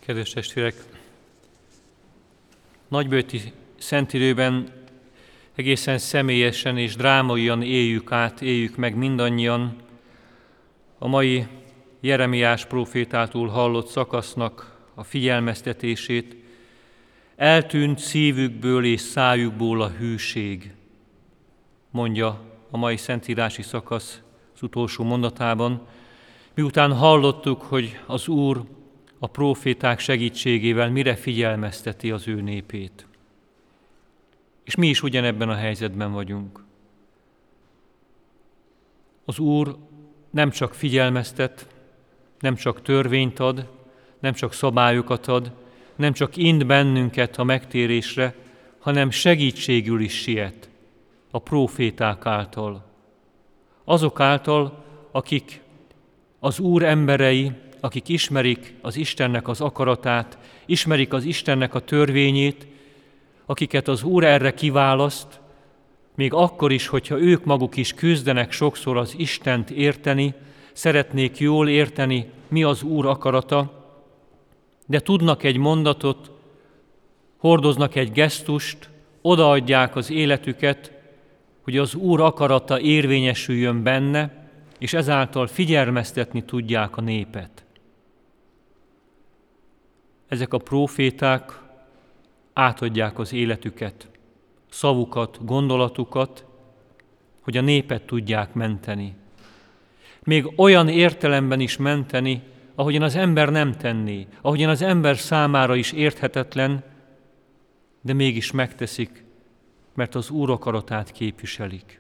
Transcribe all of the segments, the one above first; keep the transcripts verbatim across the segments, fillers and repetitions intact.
Kedves testvérek, nagyböjti szentidőben egészen személyesen és drámaian éljük át, éljük meg mindannyian a mai Jeremiás prófétától hallott szakasznak a figyelmeztetését. Eltűnt szívükből és szájukból a hűség, mondja a mai szentírási szakasz az utolsó mondatában, miután hallottuk, hogy az Úr a próféták segítségével mire figyelmezteti az ő népét. És mi is ugyanebben a helyzetben vagyunk. Az Úr nem csak figyelmeztet, nem csak törvényt ad, nem csak szabályokat ad, nem csak int bennünket a megtérésre, hanem segítségül is siet a próféták által. Azok által, akik az Úr emberei, akik ismerik az Istennek az akaratát, ismerik az Istennek a törvényét, akiket az Úr erre kiválaszt, még akkor is, hogyha ők maguk is küzdenek sokszor az Istent érteni, szeretnék jól érteni, mi az Úr akarata, de tudnak egy mondatot, hordoznak egy gesztust, odaadják az életüket, hogy az Úr akarata érvényesüljön benne, és ezáltal figyelmeztetni tudják a népet. Ezek a próféták átadják az életüket, szavukat, gondolatukat, hogy a népet tudják menteni. Még olyan értelemben is menteni, ahogyan az ember nem tenné, ahogyan az ember számára is érthetetlen, de mégis megteszik, mert az Úr akaratát képviselik.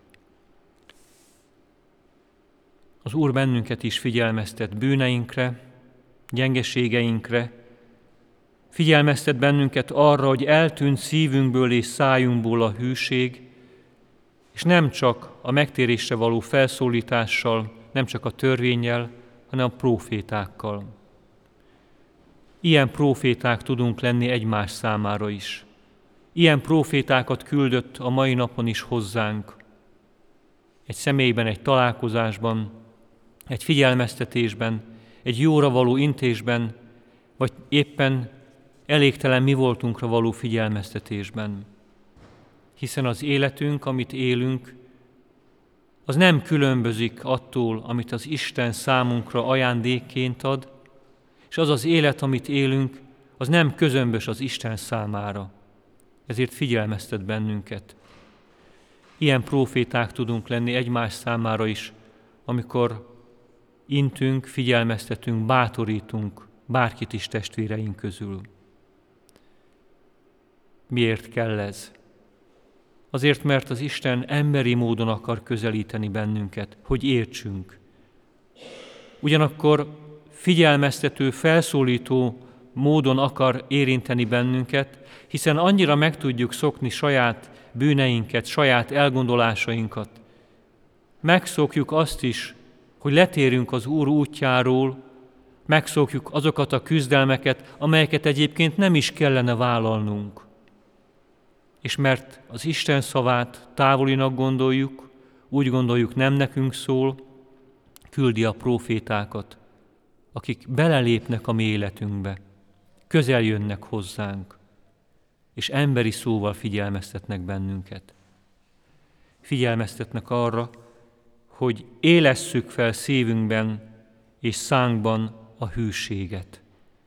Az Úr bennünket is figyelmeztet bűneinkre, gyengeségeinkre, figyelmeztet bennünket arra, hogy eltűnt szívünkből és szájunkból a hűség, és nem csak a megtérésre való felszólítással, nem csak a törvénnyel, hanem a prófétákkal. Ilyen próféták tudunk lenni egymás számára is. Ilyen prófétákat küldött a mai napon is hozzánk. Egy személyben, egy találkozásban, egy figyelmeztetésben, egy jóra való intésben, vagy éppen elégtelen mi voltunkra való figyelmeztetésben. Hiszen az életünk, amit élünk, az nem különbözik attól, amit az Isten számunkra ajándékként ad, és az az élet, amit élünk, az nem közömbös az Isten számára. Ezért figyelmeztet bennünket. Ilyen próféták tudunk lenni egymás számára is, amikor intünk, figyelmeztetünk, bátorítunk bárkit is testvéreink közül. Miért kell ez? Azért, mert az Isten emberi módon akar közelíteni bennünket, hogy értsünk. Ugyanakkor figyelmeztető, felszólító módon akar érinteni bennünket, hiszen annyira meg tudjuk szokni saját bűneinket, saját elgondolásainkat. Megszokjuk azt is, hogy letérünk az Úr útjáról, megszokjuk azokat a küzdelmeket, amelyeket egyébként nem is kellene vállalnunk. És mert az Isten szavát távolinak gondoljuk, úgy gondoljuk, nem nekünk szól, küldi a prófétákat, akik belelépnek a mi életünkbe, közel jönnek hozzánk, és emberi szóval figyelmeztetnek bennünket. Figyelmeztetnek arra, hogy élesszük fel szívünkben és szánkban a hűséget.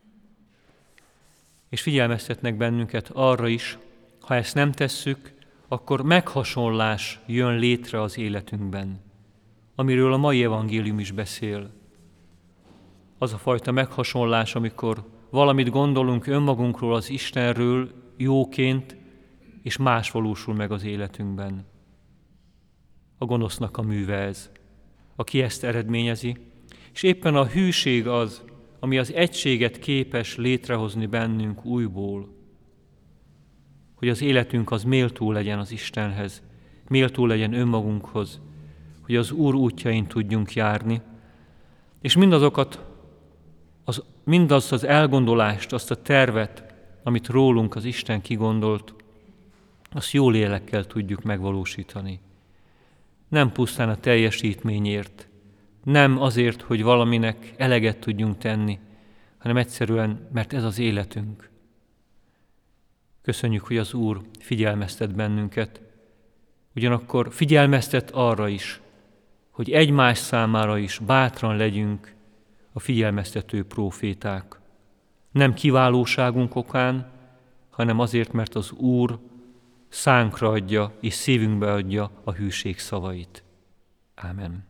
És figyelmeztetnek bennünket arra is, ha ezt nem tesszük, akkor meghasonlás jön létre az életünkben, amiről a mai evangélium is beszél. Az a fajta meghasonlás, amikor valamit gondolunk önmagunkról, az Istenről jóként, és más valósul meg az életünkben. A gonosznak a műve ez, aki ezt eredményezi, és éppen a hűség az, ami az egységet képes létrehozni bennünk újból, hogy az életünk az méltó legyen az Istenhez, méltó legyen önmagunkhoz, hogy az Úr útjain tudjunk járni, és mindazokat, az, mindazt az elgondolást, azt a tervet, amit rólunk az Isten kigondolt, azt jó lélekkel tudjuk megvalósítani. Nem pusztán a teljesítményért, nem azért, hogy valaminek eleget tudjunk tenni, hanem egyszerűen, mert ez az életünk. Köszönjük, hogy az Úr figyelmeztet bennünket, ugyanakkor figyelmeztet arra is, hogy egymás számára is bátran legyünk a figyelmeztető próféták. Nem kiválóságunk okán, hanem azért, mert az Úr szánkra adja és szívünkbe adja a hűség szavait. Ámen.